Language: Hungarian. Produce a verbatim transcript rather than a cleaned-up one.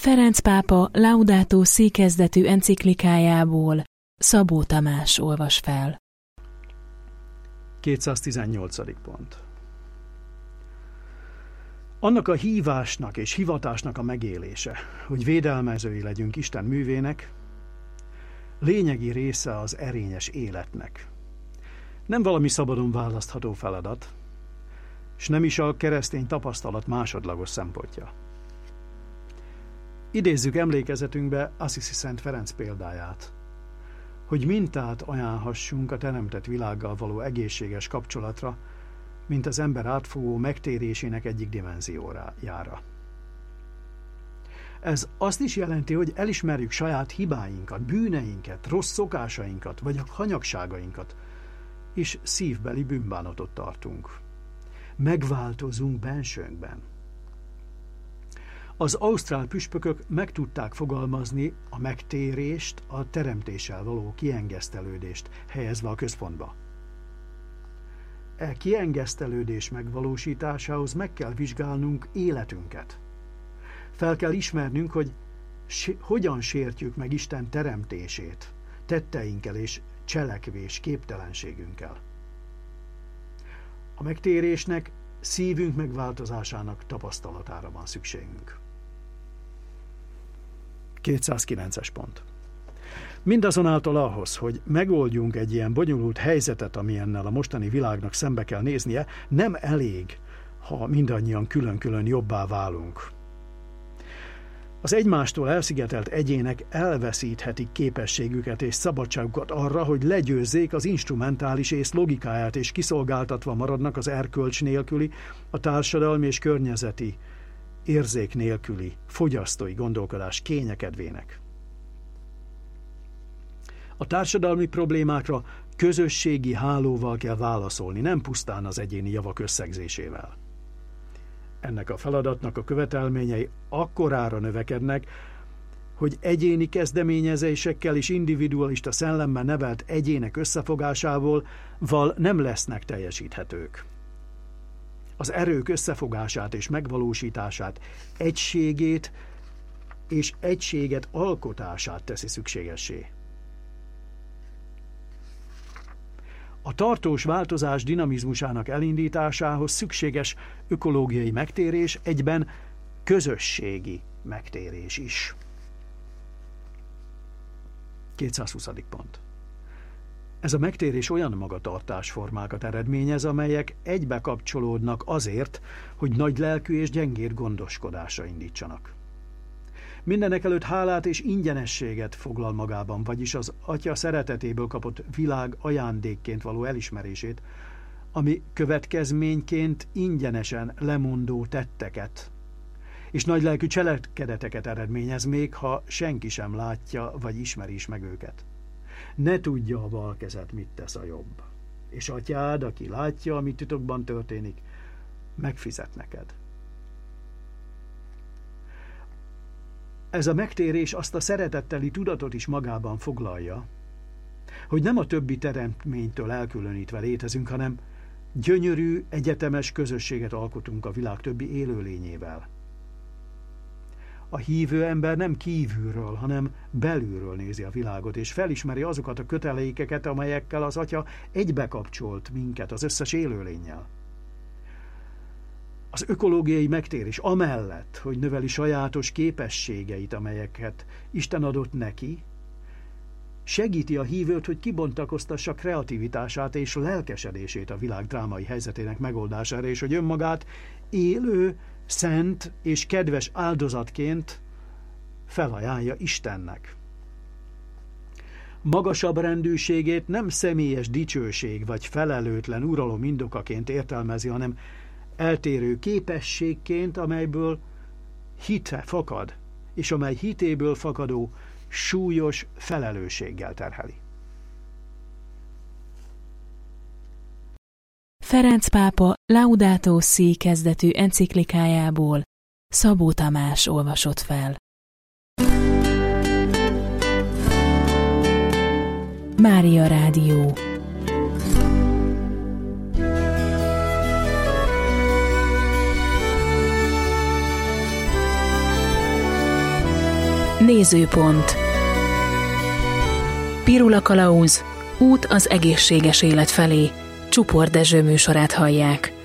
Ferenc pápa Laudato Si kezdetű enciklikájából Szabó Tamás olvas fel. kétszáztizennyolcadik pont. Annak a hívásnak és hivatásnak a megélése, hogy védelmezői legyünk Isten művének, lényegi része az erényes életnek. Nem valami szabadon választható feladat, s nem is a keresztény tapasztalat másodlagos szempontja. Idézzük emlékezetünkbe Assisi Szent Ferenc példáját, hogy mintát ajánlhassunk a teremtett világgal való egészséges kapcsolatra, mint az ember átfogó megtérésének egyik dimenziójára. Ez azt is jelenti, hogy elismerjük saját hibáinkat, bűneinket, rossz szokásainkat, vagy a hanyagságainkat, és szívbeli bűnbánatot tartunk. Megváltozunk bensőnkben. Az ausztrál püspökök meg tudták fogalmazni a megtérést, a teremtéssel való kiengesztelődést helyezve a központba. E kiengesztelődés megvalósításához meg kell vizsgálnunk életünket. Fel kell ismernünk, hogy si- hogyan sértjük meg Isten teremtését, tetteinkkel és cselekvés képtelenségünkkel. A megtérésnek szívünk megváltozásának tapasztalatára van szükségünk. kétszázkilences pont. Mindazonáltal ahhoz, hogy megoldjunk egy ilyen bonyolult helyzetet, amilyennel a mostani világnak szembe kell néznie, nem elég, ha mindannyian külön-külön jobbá válunk. Az egymástól elszigetelt egyének elveszíthetik képességüket és szabadságukat arra, hogy legyőzzék az instrumentális ész logikáját, és kiszolgáltatva maradnak az erkölcs nélküli, a társadalmi és környezeti érzék nélküli, fogyasztói gondolkodás kényekedvének. A társadalmi problémákra közösségi hálóval kell válaszolni, nem pusztán az egyéni javak összegzésével. Ennek a feladatnak a követelményei akkorára növekednek, hogy egyéni kezdeményezésekkel és individualista szellemmel nevelt egyének összefogásával val nem lesznek teljesíthetők. Az erők összefogását és megvalósítását, egységét és egységet alkotását teszi szükségessé. A tartós változás dinamizmusának elindításához szükséges ökológiai megtérés, egyben közösségi megtérés is. kétszázhuszadik pont. Ez a megtérés olyan magatartásformákat eredményez, amelyek egybe kapcsolódnak azért, hogy nagy lelkű és gyengér gondoskodásra indítsanak. Mindenekelőtt hálát és ingyenességet foglal magában, vagyis az Atya szeretetéből kapott világ ajándékként való elismerését, ami következményként ingyenesen lemondó tetteket és nagylelkű cselekedeteket eredményez, még ha senki sem látja vagy ismeri is meg őket. Ne tudja a bal kezed, mit tesz a jobb, és Atyád, aki látja, ami titokban történik, megfizet neked. Ez a megtérés azt a szeretetteli tudatot is magában foglalja, hogy nem a többi teremtménytől elkülönítve létezünk, hanem gyönyörű, egyetemes közösséget alkotunk a világ többi élőlényével. A hívő ember nem kívülről, hanem belülről nézi a világot, és felismeri azokat a kötelékeket, amelyekkel az Atya egybekapcsolt minket az összes élőlénnyel. Az ökológiai megtérés amellett, hogy növeli sajátos képességeit, amelyeket Isten adott neki, segíti a hívőt, hogy kibontakoztassa kreativitását és lelkesedését a világ drámai helyzetének megoldására, és hogy önmagát élő, szent és kedves áldozatként felajánlja Istennek. Magasabb rendűségét nem személyes dicsőség vagy felelőtlen uralom indokaként értelmezi, hanem eltérő képességként, amelyből hite fakad, és amely hitéből fakadó súlyos felelősséggel terheli. Ferenc pápa Laudato Si kezdetű enciklikájából Szabó Tamás olvasott fel. Mária Rádió. Nézőpont. Pirula Kalauz, út az egészséges élet felé. Csupor Dezső műsorát hallják.